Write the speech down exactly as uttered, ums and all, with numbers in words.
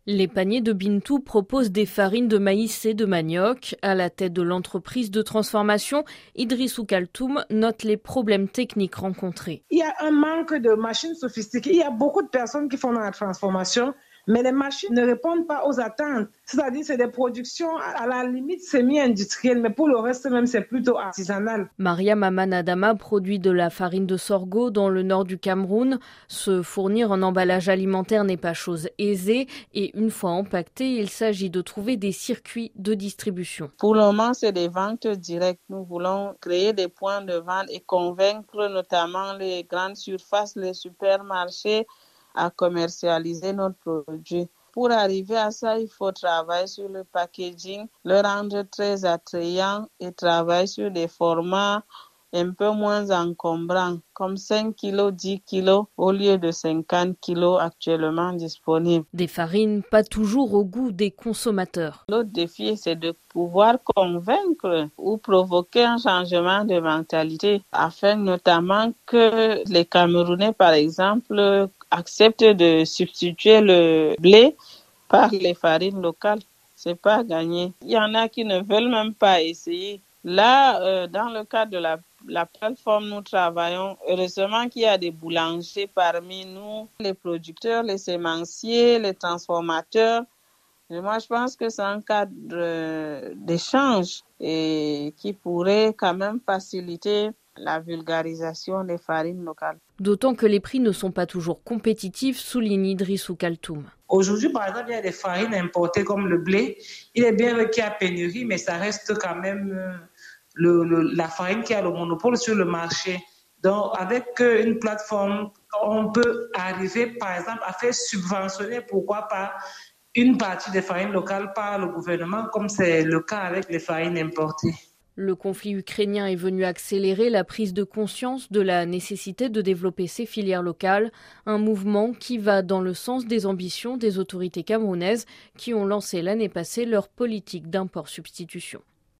Les paniers de Bintou proposent des farines de maïs et de manioc. À la tête de l'entreprise de transformation, Idrissou Kaltoum note les problèmes techniques rencontrés. Il y a un manque de machines sophistiquées. Il y a beaucoup de personnes qui font dans la transformation, mais les machines ne répondent pas aux attentes. C'est-à-dire c'est des productions à la limite semi-industrielles, mais pour le reste même c'est plutôt artisanal. Maria Maman Adama produit de la farine de sorgho dans le nord du Cameroun. Se fournir en emballage alimentaire n'est pas chose aisée et une fois empaqueté, il s'agit de trouver des circuits de distribution. Pour le moment, c'est des ventes directes. Nous voulons créer des points de vente et convaincre notamment les grandes surfaces, les supermarchés à commercialiser notre produit. Pour arriver à ça, il faut travailler sur le packaging, le rendre très attrayant et travailler sur des formats un peu moins encombrants, comme cinq kilos, dix kilos au lieu de cinquante kilos actuellement disponibles. Des farines pas toujours au goût des consommateurs. L'autre défi, c'est de pouvoir convaincre ou provoquer un changement de mentalité afin notamment que les Camerounais, par exemple, acceptent de substituer le blé par les farines locales. C'est pas gagné. Il y en a qui ne veulent même pas essayer. Là, euh, dans le cadre de la, la plateforme, nous travaillons. Heureusement qu'il y a des boulangers parmi nous, les producteurs, les sémenciers, les transformateurs. Et moi, je pense que c'est un cadre euh, d'échange et qui pourrait quand même faciliter la vulgarisation des farines locales. D'autant que les prix ne sont pas toujours compétitifs, souligne Idrissou Kaltoum. Aujourd'hui, par exemple, il y a des farines importées comme le blé. Il est bien vrai qu'il y a pénurie, mais ça reste quand même le, le, la farine qui a le monopole sur le marché. Donc, avec une plateforme, on peut arriver, par exemple, à faire subventionner, pourquoi pas, une partie des farines locales par le gouvernement, comme c'est le cas avec les farines importées. Le conflit ukrainien est venu accélérer la prise de conscience de la nécessité de développer ces filières locales, un mouvement qui va dans le sens des ambitions des autorités camerounaises qui ont lancé l'année passée leur politique d'import-substitution.